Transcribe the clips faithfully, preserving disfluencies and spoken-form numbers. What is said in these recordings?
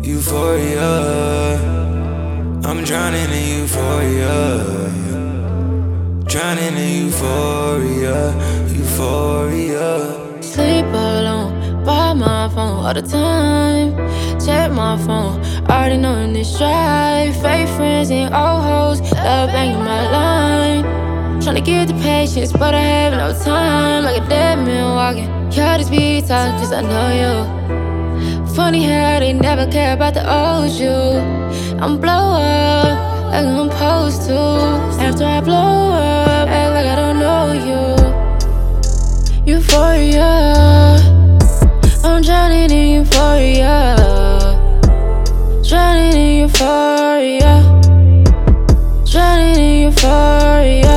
Euphoria, I'm drowning in euphoria. Drowning in euphoria, euphoria. Sleep alone, by my phone all the time. Check my phone, already knowing this drive. Fake friends and old hoes, love banging my line. Tryna get the patience, but I have no time. Like a dead man walking. Y'all just be talking, cause I know you. Funny how they never care about the old you. I'm blow up, like I'm supposed to. After I blow up, act like I don't know you. Euphoria, I'm drowning in euphoria. Drowning in euphoria. Drowning in euphoria.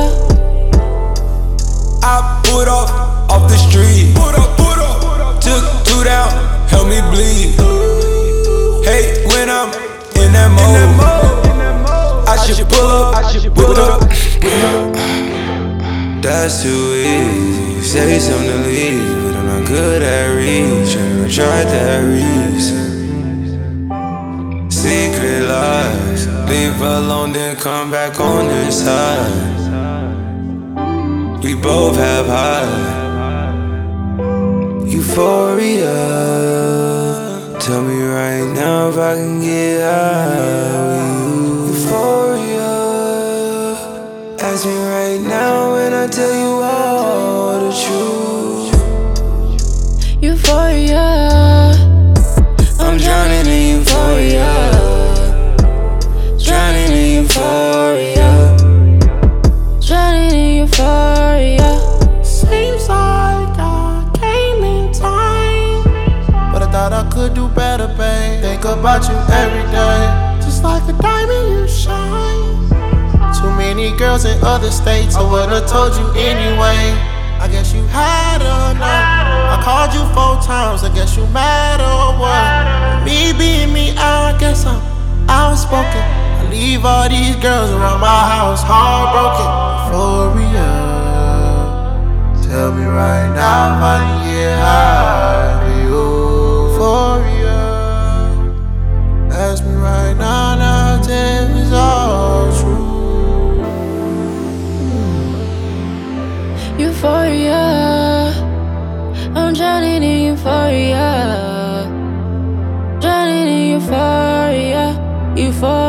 I put up off the street. Put up, put up. Took two down, help me bleed. Hey, when I'm in that mode, I should pull up, I should pull up. That's too easy. Say something to leave, but I'm not good at reaching. I tried that reason. Secret lies, leave alone, then come back on this side. We both have high euphoria. Tell me right now if I can get high with you. Euphoria. Ask me right now and I tell you all the truth. Euphoria, I'm drowning in euphoria. Drowning in euphoria. drowning in euphoria. Seems like I came in time, but I thought I could do better, babe. Think about you every day, just like a diamond you shine. Too many girls in other states, I would've told you anyway. I guess you had enough. I called you four times, I guess you mad or what? Me being me, I guess I'm outspoken. I leave all these girls around my house heartbroken. Euphoria, tell me right now if I can get high with you. Euphoria, ask me right now, now tell me it's all true. Euphoria, I'm drowning in euphoria. Drowning in euphoria. Euphoria.